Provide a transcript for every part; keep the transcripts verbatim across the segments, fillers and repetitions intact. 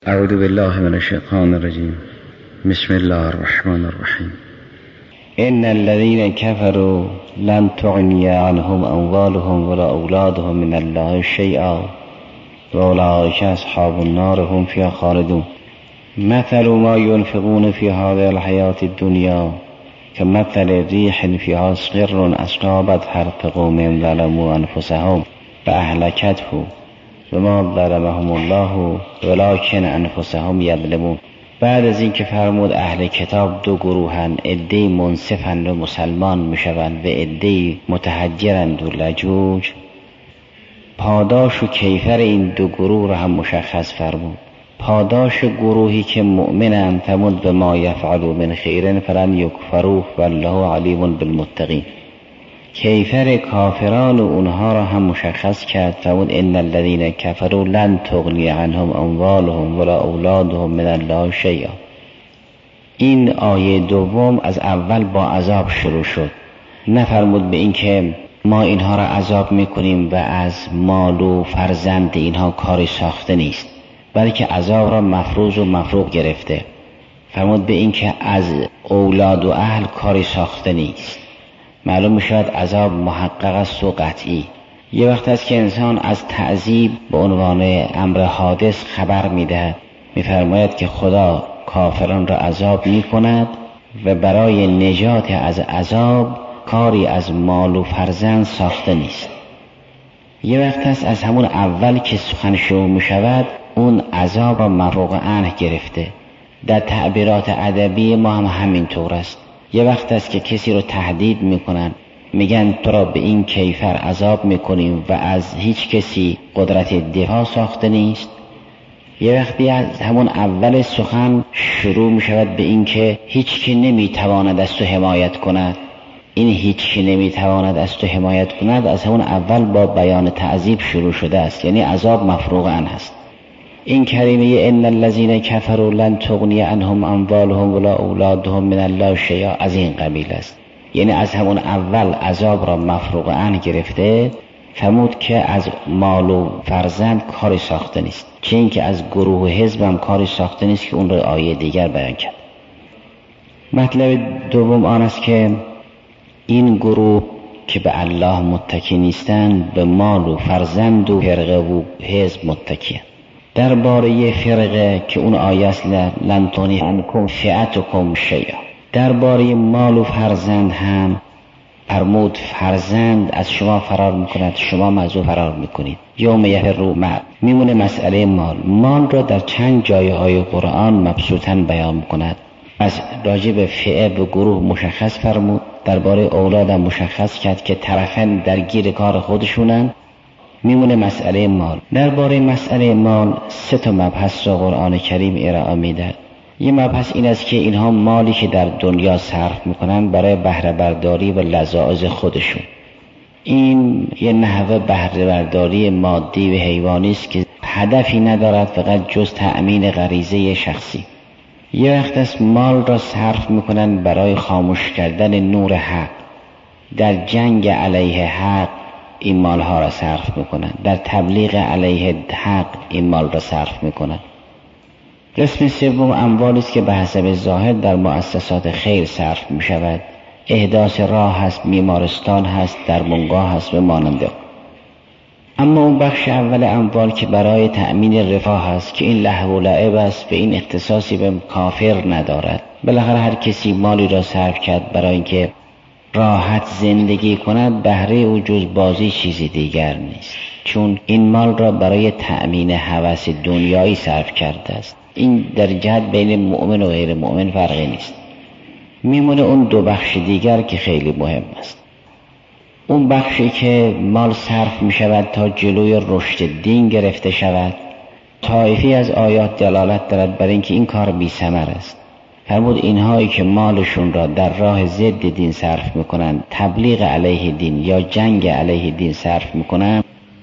اعوذ بالله من الشیطان الرجیم. بسم الله الرحمن الرحیم. ان الذين كفروا لن تغني عنهم اموالهم ولا اولادهم من الله شيئا واولئك اصحاب النار هم فيها خالدون. مثل ما ينفقون في هذه الحياة الدنيا كمثل ريح فيها صر أصابت حرث قوم ظلموا أنفسهم فأهلكته وما ظلمهم الله ولكن أنفسهم يظلمون. بعد از این که فرمود اهل کتاب دو گروهن، عده‌ای منصفند و مسلمان میشوند و عده‌ای متحجرند و لجوج، پاداش و کیفر این دو گروه را هم مشخص فرمود. پاداش گروهی که مؤمنند فرمود به ما یفعلوا من خیر فلن یکفروه والله علیم بالمتقین. کیفر کافران و اونها را هم مشخص کرد فرمود ان الذین کفروا لن تغنی عنهم اموالهم ولا اولادهم من الله شیئا. این آیه دوم از اول با عذاب شروع شد، نفرمود به این که ما اینها را عذاب میکنیم و از مال و فرزند اینها کاری ساخته نیست، بلکه عذاب را مفروض و مفروغ گرفته. فرمود به این که از اولاد و اهل کاری ساخته نیست. معلوم میشود عذاب محقق است و قطعی. یه وقت است که انسان از تعذیب به عنوان امر حادث خبر میدهد، میفرماید که خدا کافران را عذاب میکند و برای نجات از عذاب کاری از مال و فرزند ساخته نیست. یه وقت است از همون اول که سخن شروع میشود اون عذاب را مفروغ عنه گرفته. در تعبیرات ادبی ما هم همین طور است. یه وقت است که کسی رو تهدید میکنن، میگن تو را به این کیفر عذاب میکنیم و از هیچ کسی قدرت دفاع ساخته نیست. یه وقتی از همون اول سخن شروع میشود به این که هیچ کی نمیتواند از تو حمایت کند. این هیچ کی نمیتواند از تو حمایت کند از همون اول با بیان تعذیب شروع شده است، یعنی عذاب مفروغ عنه است. این کلمه ان الذين كفروا لن تغني عنهم اموالهم ولا اولادهم من الله شیئا از این قبیل است، یعنی از همون اول عذاب را مفروغ عنه گرفته. فرمود که از مال و فرزند کاری ساخته نیست، چه اینکه از گروه و حزب هم کاری ساخته نیست که اون را آیه دیگر بیان کرد. مطلب دوم آن است که این گروه که به الله متکی نیستند به مال و فرزند و فرقه و حزب متکی‌اند. درباره فرقه که اون آیه است لن تغنی عنکم فئتکم شیئا، درباره مال و فرزند هم فرمود فرزند از شما فرار میکند، شما از او فرار میکنید. یوم یفر مال، میمونه مسئله مال. مال را در چند جای های قرآن مبسوطاً بیان میکند. از راجع به فئه به گروه مشخص فرمود، درباره اولاد هم مشخص کرد که طرفین درگیر کار خودشونن. میمونه مسئله مال. درباره مسئله مال سه تا مبحث را قرآن کریم ارائه میده. یه مبحث این است که اینها مالی که در دنیا صرف میکنن برای بهره برداری و لذاذ خودشون، این یه نحوه بهره برداری مادی و حیوانی است که هدفی ندارد فقط جز تأمین غریزه شخصی. یه وقت است مال را صرف میکنن برای خاموش کردن نور حق، در جنگ علیه حق این مال ها را صرف میکنن، در تبلیغ علیه حق این مال را صرف میکنن. قسم سوم اموالی است که به حسب ظاهر در مؤسسات خیر صرف میشود، احداث راه هست، بیمارستان هست، درمانگاه هست و ماننده. اما اون بخش اول اموال که برای تأمین رفاه است که این لهو و لعب است و این اختصاصی به کافر ندارد. بالاخره هر کسی مالی را صرف کرد برای اینکه راحت زندگی کند، بهره او جز بازی چیزی دیگر نیست، چون این مال را برای تأمین هوس دنیایی صرف کرده است. این در جهت بین مؤمن و غیر مؤمن فرقی نیست. میمونه اون دو بخش دیگر که خیلی مهم است. اون بخشی که مال صرف می شود تا جلوی رشد دین گرفته شود. طایفی از آیات دلالت دارد بر اینکه این کار بی ثمر است. فرمود اینهایی که مالشون را در راه ضد دین صرف میکنن، تبلیغ علیه دین یا جنگ علیه دین صرف میکنن،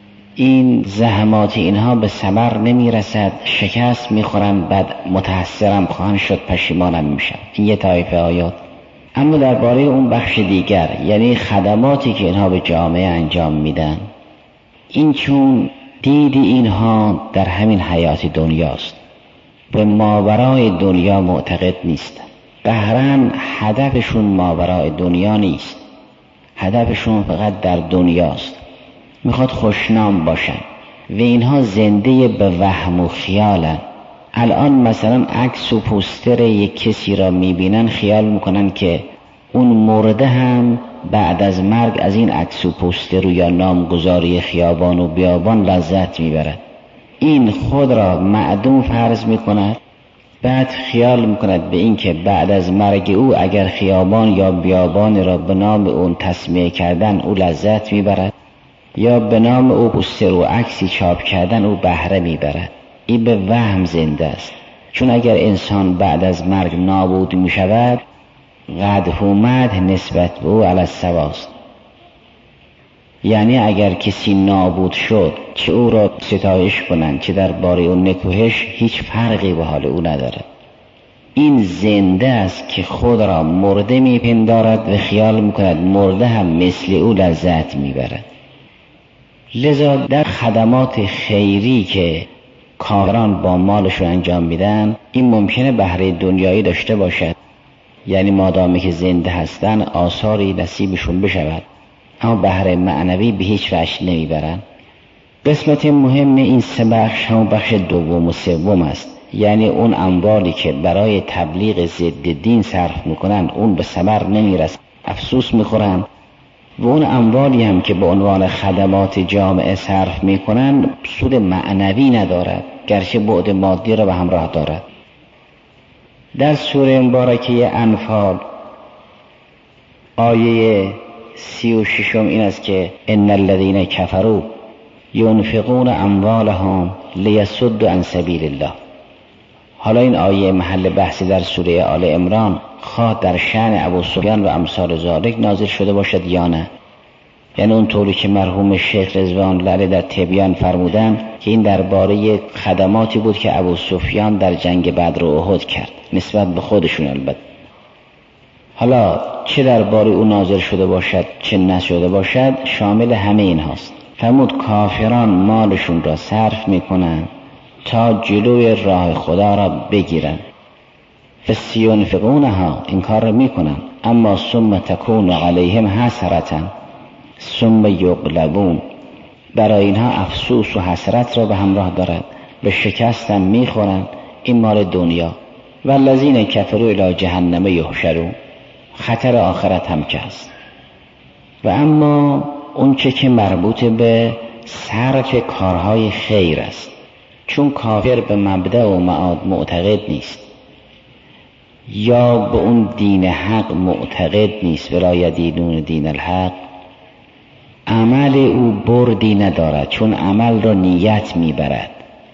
این زحمات اینها به ثمر نمیرسد، شکست میخورن، بعد متحسرم خواهند شد، پشیمانم میشن. این یه طایفه آیات. اما درباره اون بخش دیگر، یعنی خدماتی که اینها به جامعه انجام میدن، این چون دید اینها در همین حیات دنیاست، به ماورای دنیا معتقد نیستن. قهرن هدفشون ماورای دنیا نیست، هدفشون فقط در دنیاست، میخواد خوشنام باشن و اینها زنده به وهم و خیالن. الان مثلا عکس و پوستر یک کسی را میبینن، خیال میکنن که اون مرده هم بعد از مرگ از این عکس و پوستر یا نامگذاری خیابان و بیابان لذت میبرد. این خود را معدوم فرض میکند، بعد خیال میکند به این که بعد از مرگ او اگر خیابان یا بیابان را به نام اون تسمیه کردن او لذت میبرد، یا به نام او پوستر و عکسی چاپ کردن او بهره میبرد. این به وهم زنده است. چون اگر انسان بعد از مرگ نابود میشود، قدح و مدح نسبت به او علی السواست. یعنی اگر کسی نابود شد، چه او را ستایش کنند چه درباره او نکوهش، هیچ فرقی به حال او ندارد. این زنده است که خود را مرده میپندارد و خیال میکند مرده هم مثل او لذت میبرد. لذا در خدمات خیری که کاران با مالشون انجام میدن، این ممکنه بهره دنیایی داشته باشد، یعنی مادامی که زنده هستن آثاری نصیبشون بشود، اما بهره معنوی به هیچ وجه نمیبرن. قسمت مهم این سه بخش هم بخش دوم و سوم است. یعنی اون اموالی که برای تبلیغ ضد دین صرف میکنن اون به ثمر نمیرسد، افسوس میخورن، و اون اموالی هم که به عنوان خدمات جامعه صرف میکنن سود معنوی ندارد، گرچه بعد مادی را به همراه دارد. در سوره مبارکه انفال آیه سی و ششم این است که ان الذين كفروا ينفقون اموالهم ليصدوا عن سبيل الله. حالا این آیه محل بحثی در سوره آل عمران، خواه در شأن ابو سفیان و امثال ذالک نازل شده باشد یا نه. یعنی اون طوری که مرحوم شیخ رضوان الله علیه در تبیان فرمودن که این درباره خدماتی بود که ابو سفیان در جنگ بدر و احد کرد، نسبت به خودشون البته. حالا چه درباره او نازل شده باشد چه نشده باشد، شامل همه این هاست. فرمود کافران مالشون را صرف میکنن تا جلوی راه خدا را بگیرن، فسینفقونها، این کار را میکنن، اما ثم تکون علیهم حسرة ثم یغلبون، برای اینها افسوس و حسرت را به همراه دارد، به شکستن میخورن. این مال دنیا. والذین کفروا الی جهنم یحشرون، خطر آخرت هم که هست. و اما اون چه که مربوط به صرف کارهای خیر است، چون کافر به مبدأ و معاد معتقد نیست، یا به اون دین حق معتقد نیست، ولا یدینون دین الحق، عمل او بردی ندارد، چون عمل را نیت میبرد.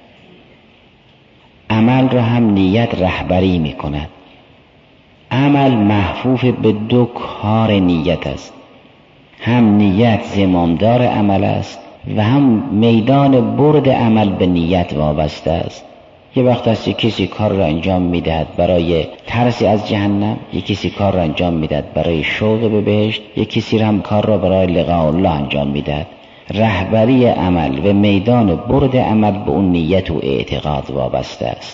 عمل را هم نیت رهبری میکند. عمل محفوف به دو کار نیت است، هم نیت زمامدار عمل است و هم میدان برد عمل به نیت وابسته است. یه وقت هست یک کسی کار را انجام میدهد برای ترسی از جهنم، یک کسی کار را انجام میدهد برای شوق به بهشت، یک کسی را هم کار را برای لقاء الله انجام میدهد. رهبری عمل و میدان برد عمل به اون نیت و اعتقاد وابسته است.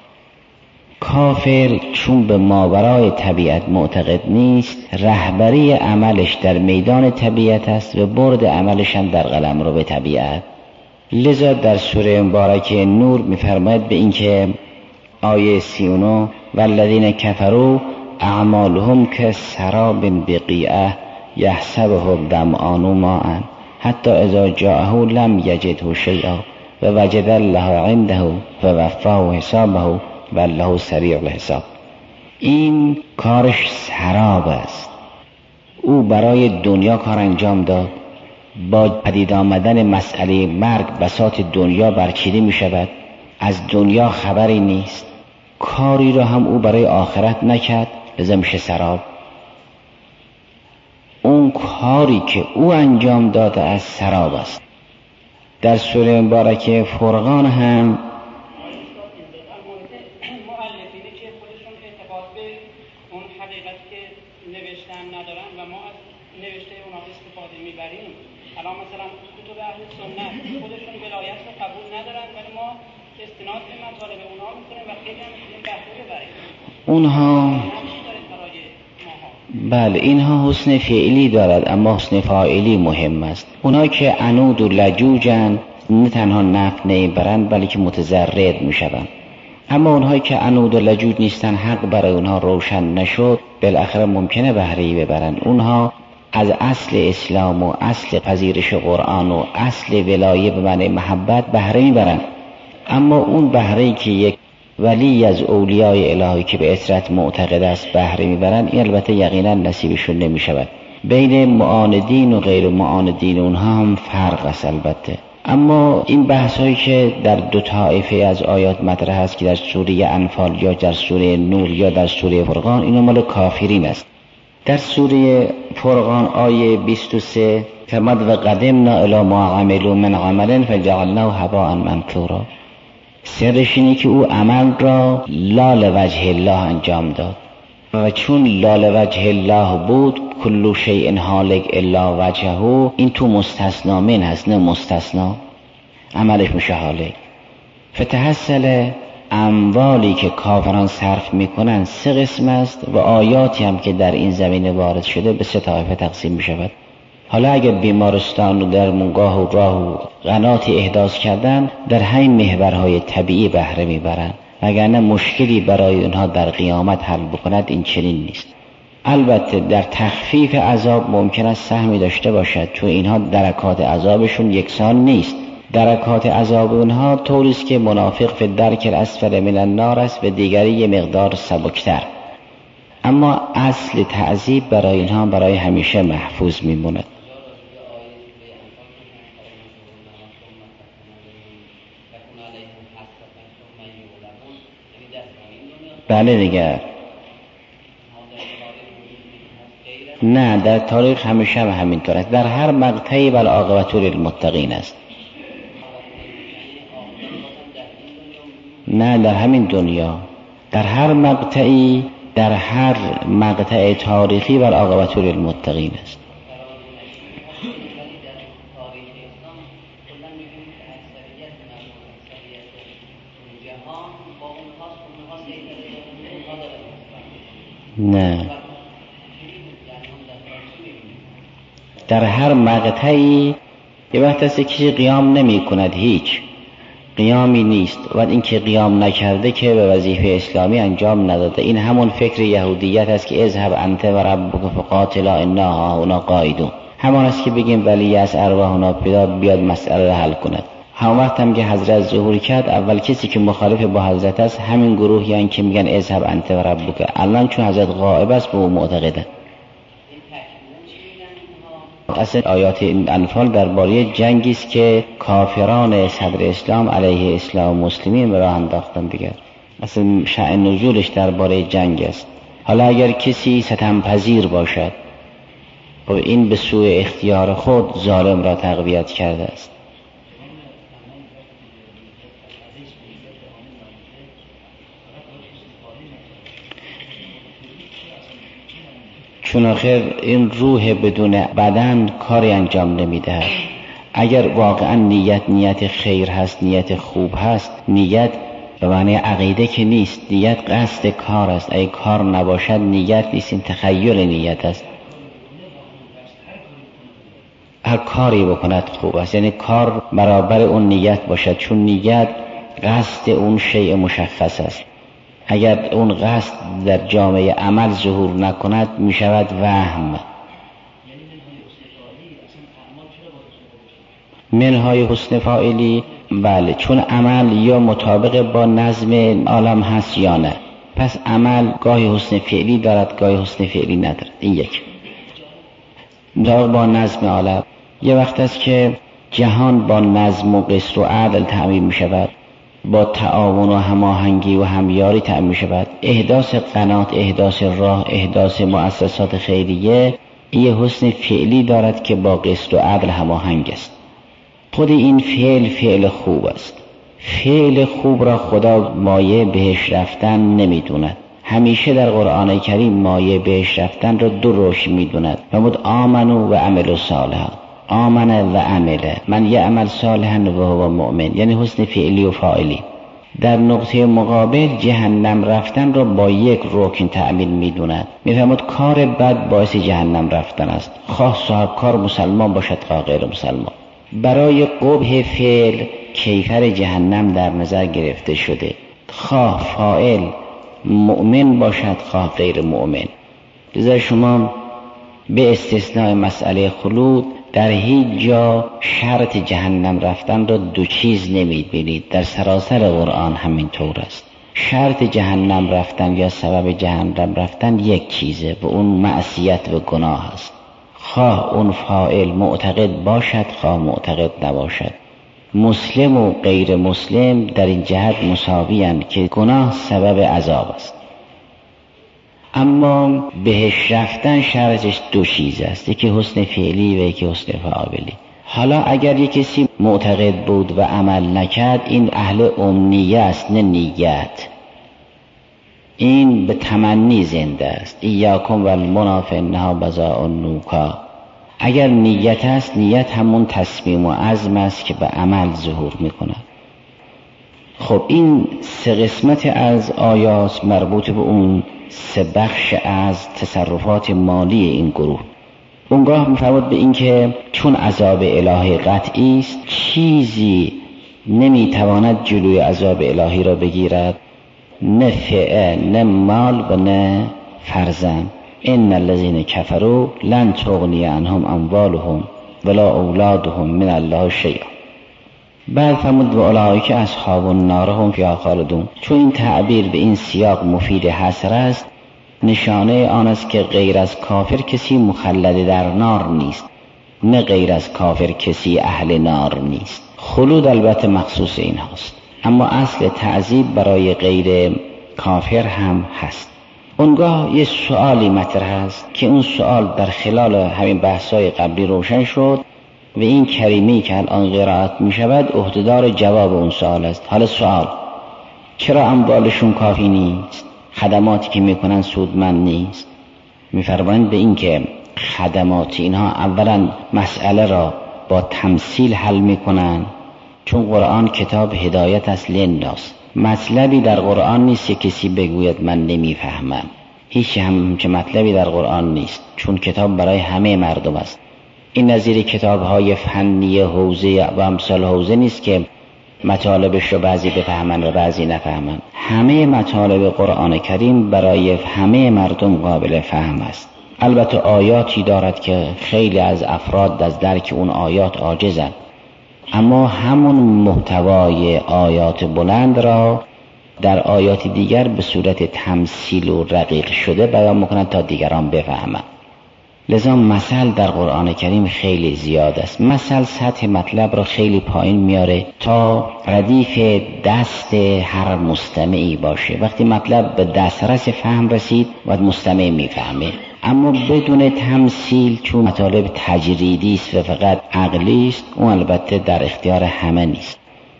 کافر چون به ماورای طبیعت معتقد نیست، رهبری عملش در میدان طبیعت است و برد عملش هم در قلمرو به طبیعت. لذا در سوره مبارکه نور می‌فرماید به این که آیه سی و نه والذین کفروا اعمالهم کسراب بقیعة یحسبه الظمآن ماء حتی اذا جاءه لم یجده شیئا و وجد الله عنده فوفاه حسابه والله سریع الحساب. این کارش سراب است. او برای دنیا کار انجام داد، با پدید آمدن مسئله مرگ بساط دنیا برچیده می شود، از دنیا خبری نیست، کاری را هم او برای آخرت نکرد، لذا میشه سراب. اون کاری که او انجام داده از سراب است. در سوره مبارکه فرقان هم الان مثلا کتب اهل سنت خودشون ولایت رو قبول ندارن، ولی ما استناد به مطالب اونها میکنیم و اونها بله اینها حسن فعلی دارد اما حسن فاعلی مهم است. اونها که عنود و لجوجن نه تنها نفع نمیبرند بلکه متضرر میشوند. اما اونهایی که عنود و لجوج نیستن حق برای اونها روشن نشد بالاخره ممکنه بهره‌ای ببرند. اونها از اصل اسلام و اصل پذیرش قرآن و اصل ولایه به معنی محبت بهره میبرند. اما اون بهره‌ای که یک ولی از اولیای الهی که به اطرت معتقد است بهره میبرند این البته یقینا نصیبشون نمیشود. بین معاندین و غیر معاندین اونها هم فرق است البته. اما این بحثایی که در دو طایفه از آیات مطرح است که در سوره انفال یا در سوره نور یا در سوره فرقان اینا مال کافرین است. در سوره فرقان آیه بیست و سه فرمود و قدمنا الی ما عملوا من عمل فجعلناه هباء منثورا. سرش اینه که او عمل را لال وجه الله انجام داد و چون لال وجه الله بود کل شیء هالک الا وجهه، این تو مستثنا من هست نه مستثنا، عملش میشه هالک. فتحصل اموالی که کافران صرف میکنن سه قسم است و آیاتی هم که در این زمینه وارد شده به سه طایفه تقسیم میشود. حالا اگر بیمارستان و درمانگاه و راه و قناتی احداث کردن در همین محورهای طبیعی بهره میبرند، وگرنه مشکلی برای اونها در قیامت حل بکند این چنین نیست. البته در تخفیف عذاب ممکن است سهمی داشته باشد چون اینها درکات عذابشون یکسان نیست. درکات عذاب اونها طوری است که منافق فی الدرک الاسفل من النار است و دیگری یه مقدار سبکتر، اما اصل تعذیب برای اینها برای همیشه محفوظ میموند. بله دیگر نه در تاریخ همیشه هم همینطور است. در هر مقطعی والعاقبة للمتقین است. نه در همین دنیا در هر مقطعی در هر مقطع تاریخی والعاقبة للمتقین است. نه در هر مقطعی یه وقت هست کسی قیام نمی کند، هیچ قیامی نیست و این که قیام نکرده که به وظیفه اسلامی انجام نداده. این همون فکر یهودیت است که اذهب انت و ربک فقاتلا انا هاهنا قاعدون. همان است که بگیم ولی از ارواحنا پیدا بیاد مسئله را حل کند. همون وقت هم که حضرت ظهور کرد اول کسی که مخالف با حضرت است همین گروهی هستند که میگن اذهب انت و ربک. الان چون حضرت غائب است به او معتقدند. اصل آیات این انفال درباره جنگی است که کافران صدر اسلام علیه اسلام و مسلمین راه انداختن دیگر. اصل شأن نزولش درباره جنگ است. حالا اگر کسی ستم پذیر باشد و این به سوی اختیار خود ظالم را تقویت کرده است. چون آخر این روح بدون بدن کاری انجام نمیده. اگر واقعا نیت نیت خیر هست، نیت خوب هست، نیت به معنی عقیده که نیست، نیت قصد کار است. اگه کار نباشد نیت نیست، این تخیل نیت است. هر کاری بکند خوب است، یعنی کار برابر اون نیت باشد، چون نیت قصد اون شیء مشخص است. اگر اون قصد در جامعه عمل ظهور نکند می شود وهم. منهای حسن فاعلی بله، چون عمل یا مطابق با نظم عالم هست یا نه. پس عمل گاهی حسن فعلی دارد گاهی حسن فعلی ندارد. این یک مطابق با نظم عالم. یه وقت است که جهان با نظم و قسط و عدل تعمیم می شود، با تعاون و هماهنگی و همیاری تأمین می شود. احداث قنات، احداث راه، احداث مؤسسات خیریه یه حسن فعلی دارد که با قسط و عدل هماهنگ است. خود این فعل فعل خوب است. فعل خوب را خدا مایه بهش رفتن نمی دوند. همیشه در قرآن کریم مایه بهش رفتن را دو روش می دوند. فرمود آمنو و عملوا صالحا. آمنه و عمله من یعمل صالحا و هو مؤمن، یعنی حسن فعلی و فاعلی. در نقطه مقابل جهنم رفتن را با یک رکن تعمیل می‌دوند. می‌فرماید کار بد باعث جهنم رفتن است، خواه صاحب کار مسلمان باشد خواه غیر مسلمان. برای قبح فعل کیفر جهنم در نظر گرفته شده، خواه فاعل مؤمن باشد خواه غیر مؤمن. لذا شما به استثناء مسئله خلود در هیچ جا شرط جهنم رفتن را دو چیز نمی‌بینید. در سراسر قرآن همین طور است. شرط جهنم رفتن یا سبب جهنم رفتن یک چیزه و اون معصیت و گناه است، خواه اون فاعل معتقد باشد خواه معتقد نباشد. مسلم و غیر مسلم در این جهت مساوی‌اند که گناه سبب عذاب است. اما بهش رفتن شرطش دو چیز است، یکی حسن فعلی و یکی حسن فاعلی. حالا اگر یک کسی معتقد بود و عمل نکرد، این اهل امنیه است نه نیت، این به تمنی زنده است. ایاکم و المنافع انها بضاع نوکا. اگر نیت است، نیت همون تصمیم و عزم است که به عمل ظهور میکند. خب این سه قسمت از آیات مربوط به اون سه بخش از تصرفات مالی این گروه. اونگاه می‌فرماید به این که چون عذاب الهی قطعی است، چیزی نمیتواند جلوی عذاب الهی را بگیرد، نه فعل نه مال و نه فرزند. ان الذين كفروا لن تغني عنهم اموالهم ولا اولادهم من الله شیئا. بعد فرمود و اولئک اصحاب النار هم فیها خالدون. چون این تعبیر به این سیاق مفید حصر است، نشانه آن است که غیر از کافر کسی مخلد در نار نیست، نه غیر از کافر کسی اهل نار نیست. خلود البته مخصوص این هاست، اما اصل تعذیب برای غیر کافر هم هست. اونگاه یه سوالی مطرح است که اون سوال در خلال همین بحث‌های قبلی روشن شد و این کریمی که الان قرائت می شود عهده‌دار جواب اون سوال است. حالا سوال، چرا اموالشون کافی نیست؟ خدماتی که میکنن سودمند نیست؟ میفرمایند به این که خدمات اینها اولا مسئله را با تمثیل حل میکنن، چون قرآن کتاب هدایت است للناس. مطلبی در قرآن نیست که کسی بگوید من نمیفهمم، هیچ هم که مطلبی در قرآن نیست، چون کتاب برای همه مردم است. این نظیر کتاب‌های فنی حوزه و امثال حوزه نیست که مطالبش رو بعضی بفهمن و بعضی نفهمن. همه مطالب قرآن کریم برای همه مردم قابل فهم است. البته آیاتی دارد که خیلی از افراد از درک اون آیات عاجزند، اما همون محتوای آیات بلند را در آیات دیگر به صورت تمثیل و رقیق شده بیان میکنند تا دیگران بفهمند. لذا مثل در قرآن کریم خیلی زیاد است. مثل سطح مطلب را خیلی پایین میاره تا ردیف دست هر مستمعی باشه. وقتی مطلب به دسترس فهم رسید و مستمع میفهمه، اما بدون تمثیل، چون مطالب تجریدی است و فقط عقلی است، اون البته در اختیار همه نیست.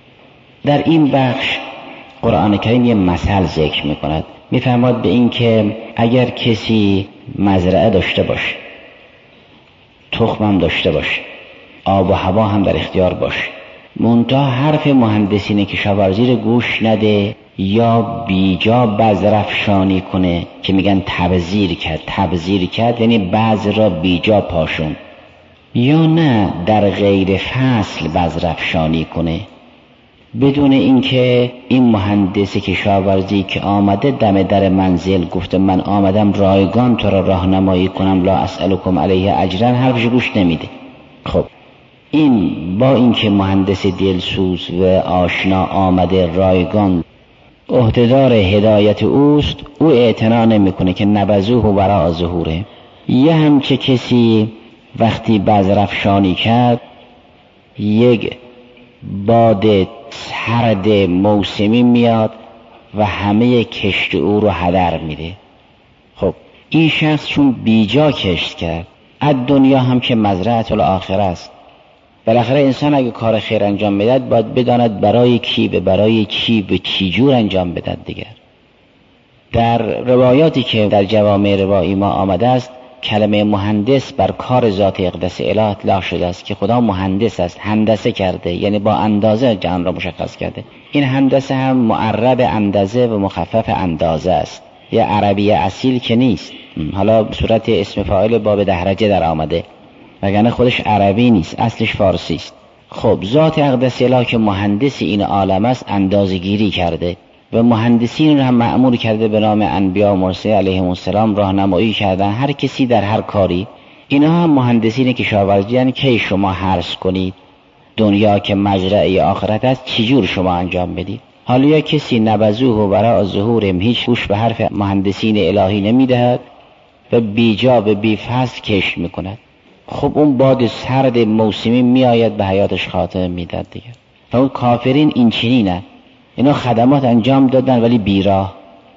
در این بخش قرآن کریم یه مثل ذکر میکند. میفرماد به این که اگر کسی مزرعه داشته باشه، تخمم داشته باشه، آب و هوا هم در اختیار باشه، منتها حرف مهندسین کشاورزی رو گوش نده یا بیجا بذر افشانی کنه که میگن تبذیر کرد. تبذیر کرد یعنی بذر را بیجا پاشون، یا نه در غیر فصل بذر افشانی کنه، بدون اینکه این مهندس کشاورزی که آمده دم در منزل گفته من آمدم رایگان تو را راهنمایی کنم لا اسألکم علیه اجرا، حرفش گوش نمیده. خب این با اینکه مهندس دلسوز و آشنا آمده رایگان عهده‌دار هدایت اوست، او اعتنا نمیکنه که نبذوه و وراء ظهوره. یه همچه کسی وقتی بذر افشانی کرد، یک باد سرد موسمی میاد و همه کشت او رو هدر میده. خب این شخص چون بیجا کشت کرد، از دنیا هم که مزرعه الاخره است. بالاخره انسان اگه کار خیر انجام میداد باید بداند برای کی، به برای چی، به چی جور انجام بدهد. دیگر در روایاتی که در جوامع روایی ما آمده است کلمه مهندس بر کار ذات اقدس اله اطلاق شده است که خدا مهندس است، هندسه کرده، یعنی با اندازه جهان را مشخص کرده. این هندسه هم معرب اندازه و مخفف اندازه است، یه عربی اصیل که نیست، حالا به صورت اسم فاعل باب دهرجه در آمده، وگرنه خودش عربی نیست، اصلش فارسی است. خب ذات اقدس اله که مهندس این عالم است اندازه‌گیری کرده و مهندسین رو هم مأمور کرده به نام انبیا و مرسلین علیهم السلام راهنمایی کردن هر کسی در هر کاری. اینا هم مهندسین کشاورزی هستند که شما حرث کنید، دنیا که مزرعه آخرت است چجور شما انجام بدید. حالا یا کسی نبذوه و برای ظهورم هیچ گوش به حرف مهندسین الهی نمیدهد و بیجا به بیفصل کشت میکند، خب اون باد سرد موسمی میآید به حیاتش خاتمه میداد دیگه. و اون کافرین این چنینه، اینا خدمات انجام دادن ولی بیراه.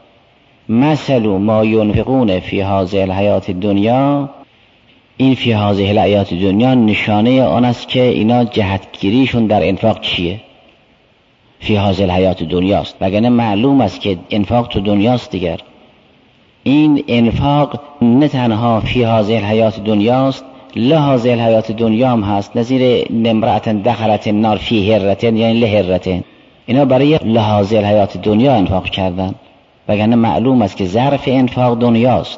مثل ما ينفقون فی هذه الحیات دنیا، این فی هذه الحیات دنیا نشانه آن است که اینا جهتگیریشون در انفاق چیه؟ فی هذه الحیات دنیاست، وگرنه معلوم است که انفاق تو دنیاست دیگر. این انفاق نه تنها فی هذه الحیات دنیاست، لهذه الحیات دنیا هم هست، نظیر نمرأة دخلت النار فی هرة یعنی لهرة، اینا برای لهذه الحیات دنیا انفاق کردن، وگرنه معلوم است که ظرف انفاق دنیاست،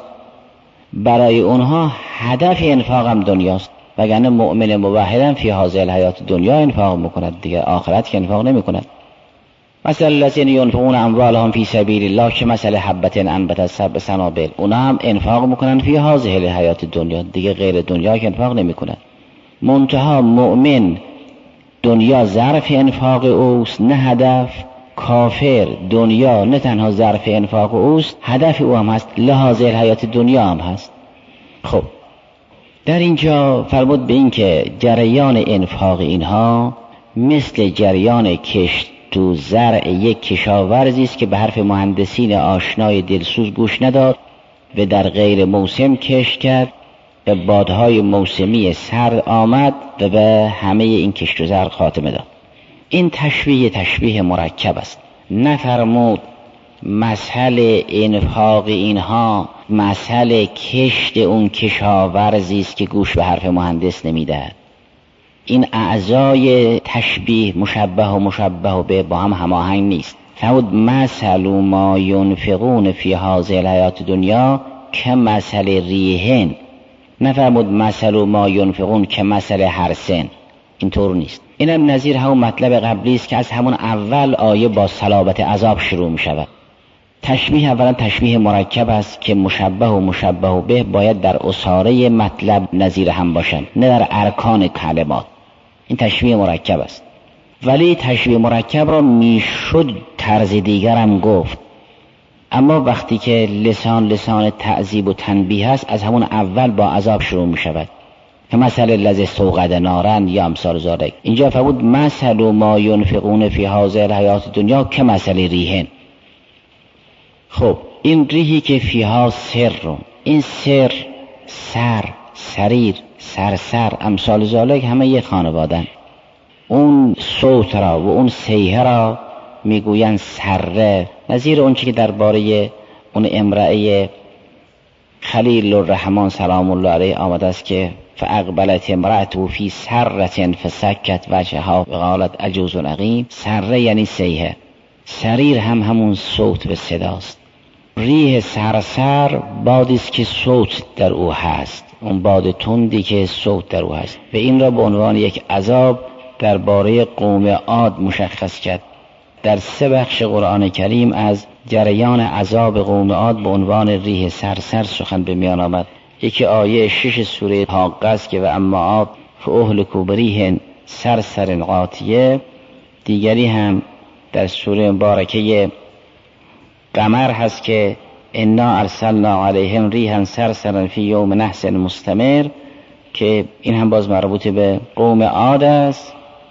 برای اونها هدف انفاق هم دنیاست، وگرنه مؤمن موحد فی هذه الحیات دنیا انفاق میکند دیگه، آخرت که انفاق نمیکند. مثلا الذین ينفقون اموالهم فی سبیل الله که مثل حبة انبتت سبع سنابل، اونا هم انفاق میکنن فی هذه الحیات دنیا دیگه، غیر دنیا که انفاق نمیکنن. منتها مؤمن دنیا ظرف انفاق اوست نه هدف، کافر دنیا نه تنها ظرف انفاق اوست هدف او هم هست، لهذه الحیات دنیا هم هست. خب در اینجا فرمود به این که جریان انفاق اینها مثل جریان کشت تو زرع یک کشاورزی است که به حرف مهندسین آشنای دلسوز گوش نداد و در غیر موسم کشت کرد و بادهای موسمی سرد آمد و به همه این کشت و زرع خاتمه داد. این تشبیه تشبیه مرکب است. نفرمود مسئله انفاق اینها مسئله کشت اون کشاورزی است که گوش به حرف مهندس نمیدهد. این اعضای تشبیه مشبه و مشبه به با هم هماهنگ نیست. فرمود مثل ما ينفقون فی هذه الحیات دنیا که مثل ریحن، نفرمود مثل ما ينفقون که مثل حرثن، اینطور نیست. اینم نظیر همون مطلب قبلی است که از همون اول آیه با صلابت عذاب شروع می شود. تشبیه اولا تشبیه مرکب است که مشبه و مشبه به باید در اساره مطلب نظیر هم باشند، نه در ارکان کلمات. این تشبیه مرکب است، ولی تشبیه مرکب را میشد طرز دیگر هم گفت، اما وقتی که لسان لسان تعذیب و تنبیه است از همون اول با عذاب شروع می شود که مثل الذی استوقد نارا یا امثال ذلک. اینجا فرمود مثل ما ينفقون فی هذه الحیات دنیا که مثل ریحن. خب این ریحی که فیها سر رو، این سر سر سریر سرسر امثال ذلک همه یک خانوادن. اون صوت را و اون سیحه را میگویند سره، نظیر اون چی که درباره اون امرأه خلیل الرحمن سلام الله علیه آمده است که فاقبلت امرأته فی سرة فسکت وجهها و قالت عجوز عقیم. سره یعنی سیحه، سریر هم همون صوت و صداست. ریح سرسر بادی است که صوت در او هست، اون باد تندی که صوت در او هست، و این را به عنوان یک عذاب درباره قوم عاد مشخص کرد. در سه بخش قرآن کریم از جریان عذاب قوم عاد به عنوان ریح سرسر سخن به میان آمد. یکی آیه شش سوره حاقه است که و اما عاد فاهلکوا بریح سرسر عاتیه، دیگری هم در سوره مبارکه قمر هست که انا ارسلنا علیهم ریحا صرصرا فی یوم نحس مستمر، که این هم باز مربوط به قوم عاد است.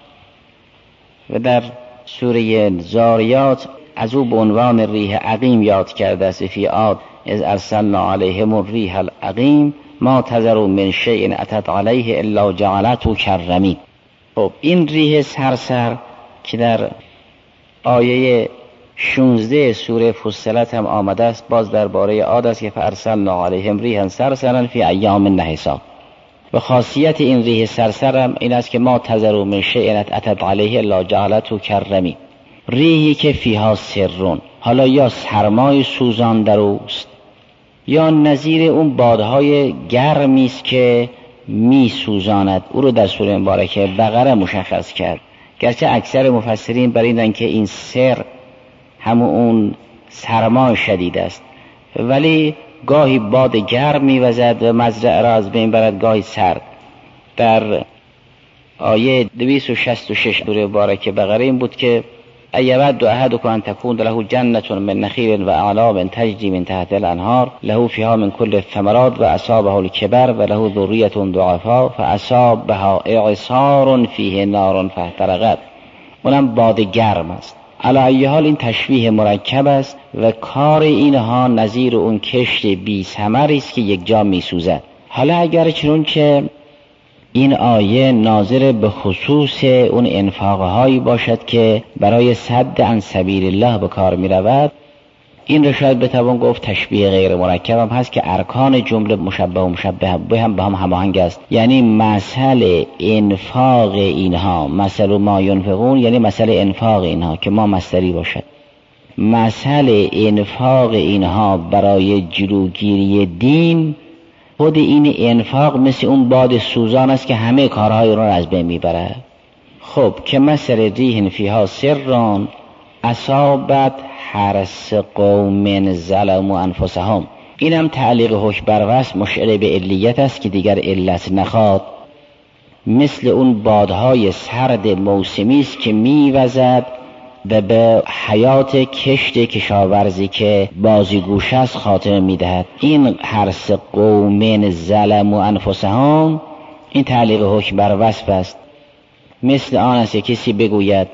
و در سوره زاریات از او به عنوان ریح عقیم یاد کرده است، فی عاد از ارسلنا علیهم الریح العقیم ما تذر من شیء اتت علیه الا جعلته کررمیم. خب این ریح سرسر که در آیه شانزده سوره فصلت هم آمده است، باز درباره عاد است که فارسلنا علیهم ریحا صرصرا فی ایام نحسات. و خاصیت این ریح صرصر هم این است که ما تذر من شیء اتت علیه الا جعلته کالرمی، ریحی که فیها سرون، حالا یا سرمای سوزان در اوست یا نظیر اون بادهای گرمی است که می سوزاند. او رو در سوره مبارکه بقره مشخص کرد، گرچه اکثر مفسرین بر اینن که این سر همون اون سرما شدید است، ولی گاهی باد گرم می‌وزد و مزرعه را از بین برد، گاهی سرد. در آیه دویست و شصت و شش سوره مبارکه بقره این بود که ایود احدکم ان تکون له جنة من نخیل و اعناب تجری من تحت الانهار له فیها من کل الثمرات و اصابه الکبر و له ذریة ضعفاء فاصابها اعصار فیه نار فاحترقت. اونم باد گرم است. علی ای حال این تشبیه مرکب است و کار اینها نظیر اون کشت بی ثمری است که یک جا می سوزد. حالا اگر چون که این آیه ناظر به خصوص اون انفاقهایی باشد که برای صد عن سبیل الله به کار می رود، این رو شاید بتوان گفت تشبیه غیر مرکب هم هست که ارکان جمله مشبه و مشبه به هم به هم هماهنگ است. یعنی مثل انفاق اینها، مثل ما ينفقون یعنی مثل انفاق اینها که ما مصدری باشد، مثل انفاق اینها برای جلوگیری دین، خود این انفاق مثل اون باد سوزان است که همه کارهای رو از بین میبره. خب که مثل ریح فیها سرون اصابت حرث قوم ظلموا انفسهم، اینم تعلیق حکم بر وصف مشعر به علیت است که دیگر علت نخواد. مثل اون بادهای سرد موسمی است که میوزد و به حیات کشت کشاورزی که بازیگوش است خاتمه میدهد. این حرث قوم ظلموا انفسهم این تعلیق حکم بر وصف است. مثل آن است که کسی بگوید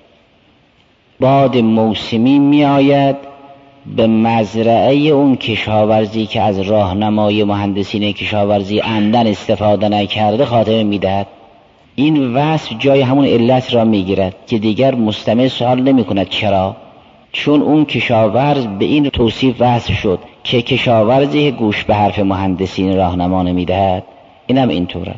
باد موسمی می آید به مزرعه اون کشاورزی که از راهنمای مهندسین کشاورزی عمدن استفاده نکرده خاتمه میدهد. این وصف جای همون علت را میگیرد که دیگر مستمع سوال نمی کند چرا، چون اون کشاورز به این توصیف وصف شد که کشاورزی گوش به حرف مهندسین راهنما نمیدهد. اینم اینطوره.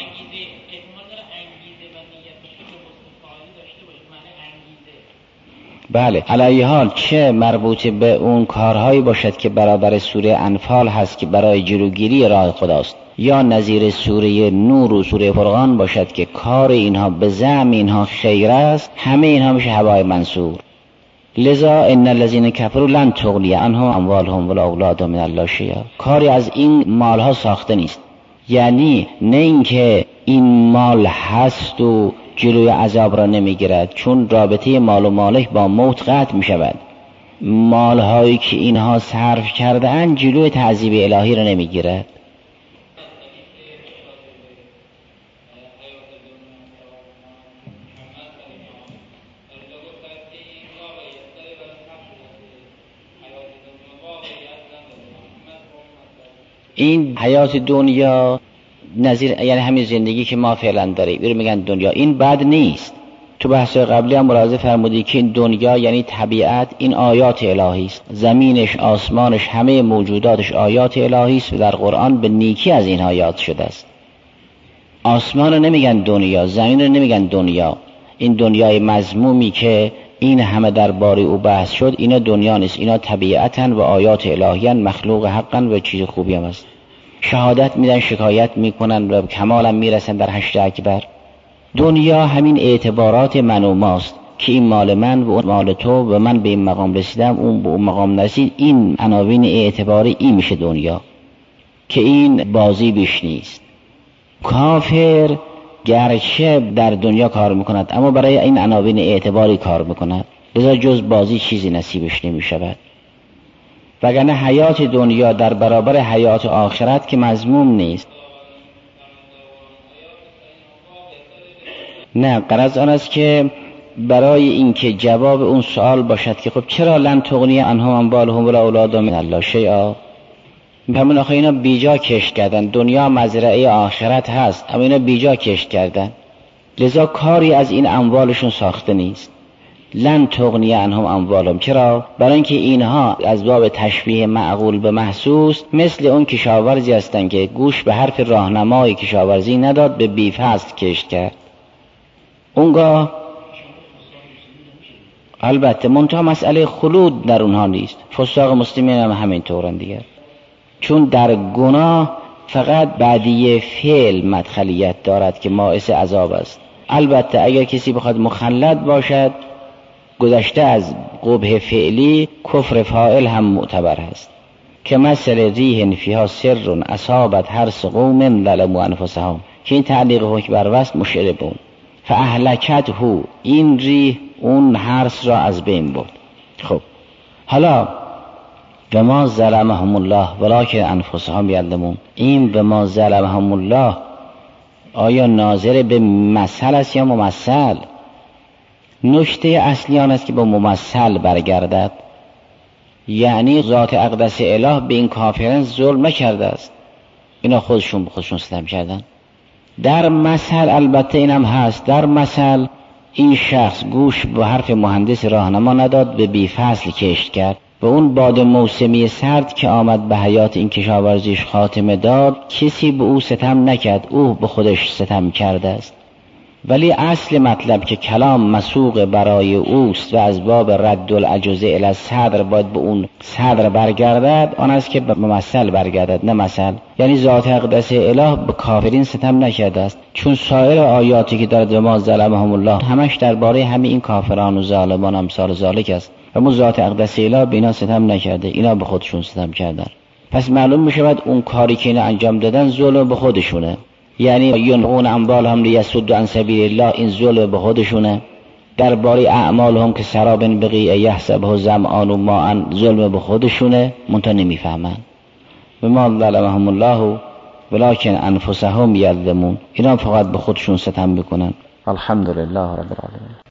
بله، علی حال چه مربوط به اون کارهایی باشد که برابر سوره انفال هست که برای جلوگیری راه خداست، یا نظیر سوره نور و سوره فرقان باشد که کار اینها به زعم اینها خیر است، همه اینها میشه هوای منصور. لذا ان الذين كفروا لن تغني عنهم اموالهم ولا اولادهم من الله شيئا، کاری از این مالها ساخته نیست. یعنی نه اینکه این مال هست و جلوی عذاب را نمیگیرد، چون رابطه مال و مالک با موت قطع می شود. مالهایی که اینها صرف کرده اند جلوی تعذیب الهی را نمیگیرد. این حیات دنیا نظیر یعنی همین زندگی که ما فعلا داریم، اینو میگن دنیا. این بد نیست. تو بحث قبلی هم ملاحظه فرمودی که این دنیا یعنی طبیعت، این آیات الهی است. زمینش، آسمانش، همه موجوداتش آیات الهی است و در قرآن به نیکی از اینها یاد شده است. آسمان رو نمیگن دنیا، زمین رو نمیگن دنیا. این دنیای مذمومی که این همه درباره او بحث شد، اینا دنیا نیست، اینا طبیعتن و آیات الهیان، مخلوق حقن و چیز خوبی هم است. شهادت میدن، شکایت میکنن و کمالم میرسن در حشر اکبر. دنیا همین اعتبارات من و ماست که این مال من و اون مال تو و من به این مقام رسیدم اون به اون مقام نرسید. این عناوین اعتباری این میشه دنیا، که این بازی بیش نیست. کافر گرچه در دنیا کار میکند اما برای این عناوین اعتباری کار میکند، لذا جز بازی چیزی نصیبش نمیشود. وگرنه حیات دنیا در برابر حیات آخرت که مذموم نیست. نه، غرض آن است که برای اینکه جواب اون سوال باشد که خب چرا لن تغنی عنهم اموالهم ولا اولادهم من الله شیئا، همون آخه اینا بیجا کشت کردن. دنیا مزرعه آخرت هست اما اینا بیجا کشت کردن، لذا کاری از این اموالشون ساخته نیست. لن تغنی عنهم اموالهم. چرا؟ برای اینکه اینها از باب تشبیه معقول به محسوس مثل اون کشاورزی هستند که گوش به حرف راهنمای کشاورزی نداد، به بیفصل کشت کرد. اونگاه البته منتها مسئله خلود در اونها نیست، فساق مسلمین هم همینطورن دیگر، چون در گناه فقط بعدیه فعل مدخلیت دارد که باعث عذاب است. البته اگر کسی بخواد مخلد باشد، گذشته از قبح فعلی، کفر فاعل هم معتبر است، که مثل ریح فیها سر اصابت حرث قوم ظلموا انفسهم، که این تعلیق حکم بر وصف مشعر بود. فاهلکته، این ریح اون حرث را از بین برد. خب حالا به ما ظلمهم الله ولکن انفسهم یظلمون، این به ما ظلمهم الله آیا ناظر به مثل است یا ممثل؟ نکته اصلی آن است که به ممثل برگردد، یعنی ذات اقدس اله به این کافران ظلم نکرده است، اینا خودشون به خودشون ستم کردن. در مثل البته این هم هست، در مثل این شخص گوش به حرف مهندس راهنما نداد، به بی فصل کشت کرد، و اون باد موسمی سرد که آمد به حیات این کشاورزیش خاتمه داد، کسی به او ستم نکرد، او به خودش ستم کرده است. ولی اصل مطلب که کلام مسوق برای اوست و از باب رد العجزه الی الصدر باید به اون صدر برگردد، آن است که به مثل برگردد نه مثل. یعنی ذات اقدس اله به کافرین ستم نکرده است، چون سایر آیاتی که دارد ما ظلمهم الله همش درباره همین این کافران و ظالمان امثال ذالک است، و ما ذات اقدس اله به اینا ستم نکرده، اینا به خودشون ستم کردن. پس معلوم میشود اون کاری که اینا انجام دادن ظلم به خودشونه، یعنی ینقون اموالهم لیصدوا عن سبیل الله، این ظلم به خودشونه. درباره اعمالهم که سراب بقیع یحسبه ظمآن ماء، ظلم به خودشونه، منتها نمیفهمن. و ما ظلمهم الله ولکن انفسهم یظلمون، اینا فقط به خودشون ستم میکنن. الحمدلله رب العالمین.